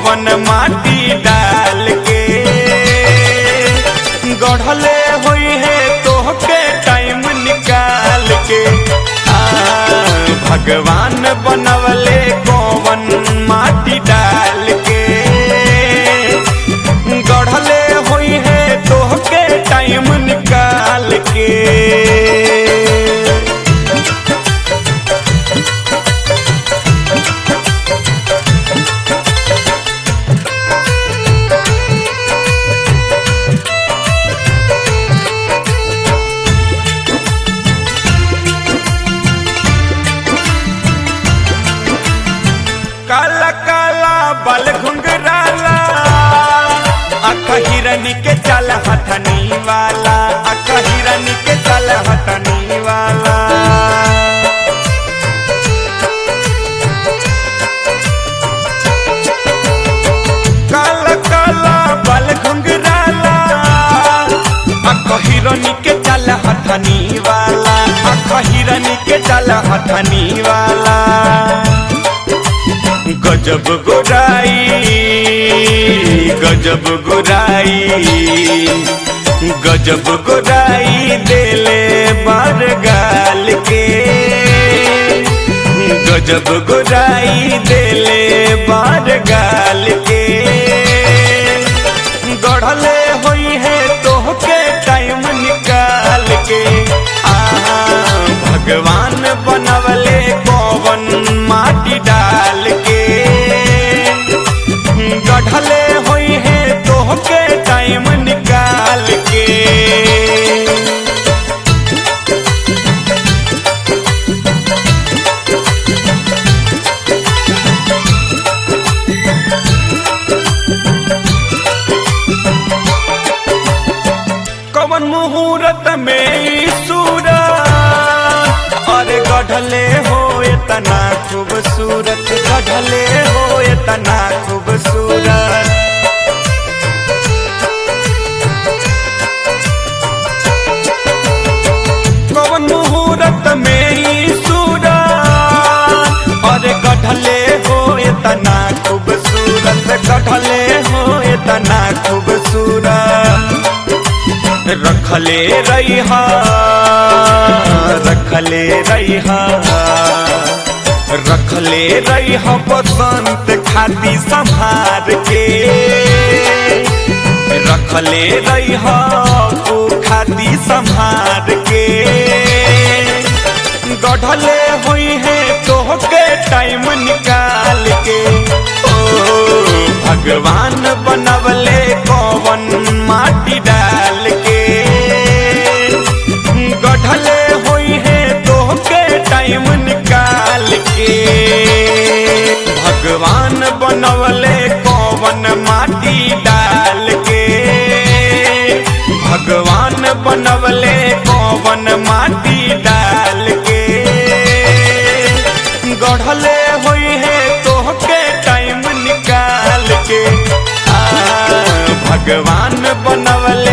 कौन माटी डाल के गढ़ले हुई है तोहके टाइम निकाल के। भगवान बनवले कौन माटी डाल के गढ़ले हुई है तोहके टाइम निकाल के। काला काला बल घुंघराला आँख हिरनी के चल हथनी वाला, आँख हिरनी के चल हथनी वाला। काला काला बल घुंघराला आँख हिरनी के चल हथनी वाला, आँख हिरनी के चल हथनी वाला। गजब गोराई गजब गोराई गजब गोराई देले बार गाल के गजब गोराई देले बार गाल के। गढ़ले हुई है तोहके टाइम निकाल के। भगवान बनवले कौन माटी डाल के गढ़ले हुई है तोहके टाइम निकाल के। कौन मुहूर्त में सूरज और गढ़ले हो इतना खूबसूरत, गढ़ले हो इतना खूबसूरत। कौन मुहूर्त में सूरज और गढ़ले हो इतना खूबसूरत, गढ़ले हो इतना खूबसूरत। रखले रहिहा रखले रहिहा रखले रहिहा बसंत खाती संभार के रखले रहिहा ओ खाती संभार के। गढ़ले हुई है तोहके टाइम निकाल के। ओ भगवान बनवले कौन माटी डाल के गढ़ले हुई है तोहके टाइम निकाल के। भगवान बनवले कौन माटी डाल के भगवान बनवले कौन माटी डाल के गढ़ले हुई है तोहके टाइम निकाल के। भगवान बनवले